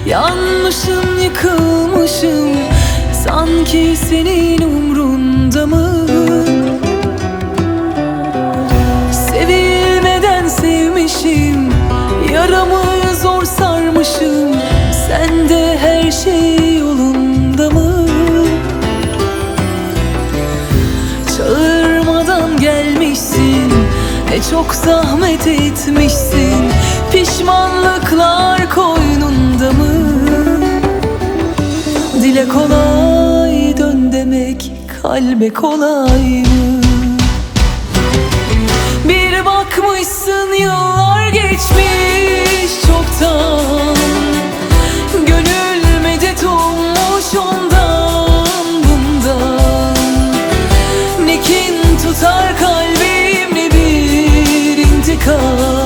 Yanmışım, yıkılmışım, sanki senin umrunda mı? Sevilmeden sevmişim, yaramı zor sarmışım. Sende her şey yolunda mı? Çağırmadan gelmişsin, ne çok zahmet etmişsin. Pişmanlıklar koynunda mı? Dile kolay dön demek, kalbe kolay mı? Bir bakmışsın yıllar geçmiş çoktan. Gönül medet olmuş ondan bundan. Ne kin tutar kalbimle bir intikam.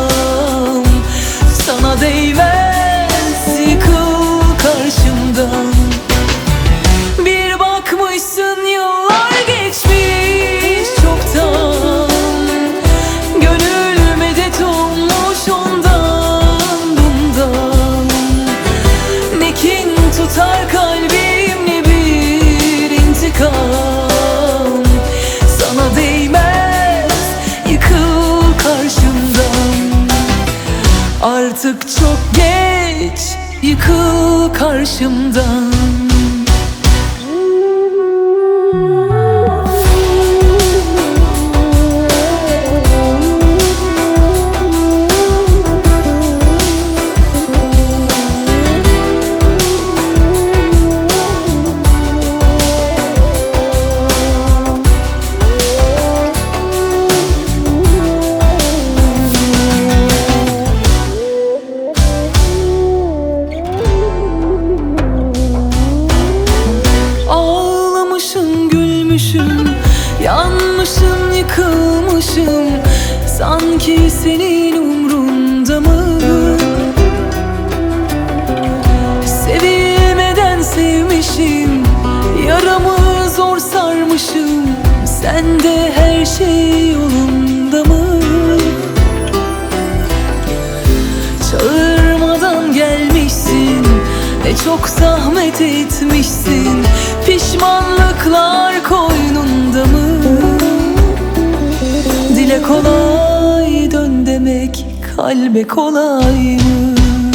Sana değmez, yıkıl karşımdan. Bir bakmışsın yıllar geçmiş çoktan. Gönül medet olmuş ondan bundan. Ne kin tutar kalbimle bir intikam. Sana değmez, yıkıl karşımdan. Artık çok geç, yıkıl karşımdan. Yanmışım, yıkılmışım, sanki senin umrunda mı? Sevilmeden sevmişim, yaramı zor sarmışım. Sende her şey yolunda mı? Çağırmadan gelmişsin, ne çok zahmet etmişsin. Pişmanlıklar koynunda mı? Dile kolay dön demek, kalbe kolay mı?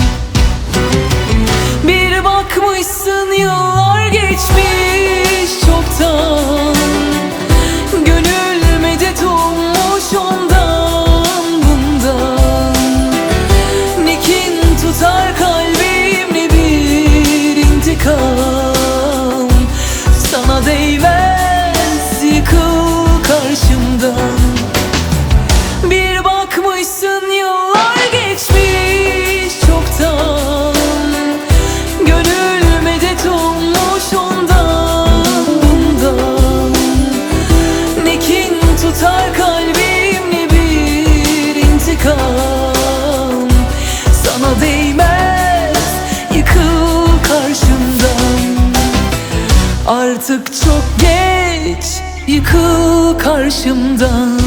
Bir bakmışsın yıllar geçmiş çoktan. Gönül medet olmuş ondan bundan. Ne kin tutar kalbimle bir intikam. Sana değmez, yıkıl karşımdan. Bir bakmışsın yıllar geçmiş çoktan. Gönül medet olmuş ondan bundan. Ne kin tutar kalbimle bir intikam. Sana değmez, yıkıl karşımdan. Artık çok geç, yıkıl karşımdan.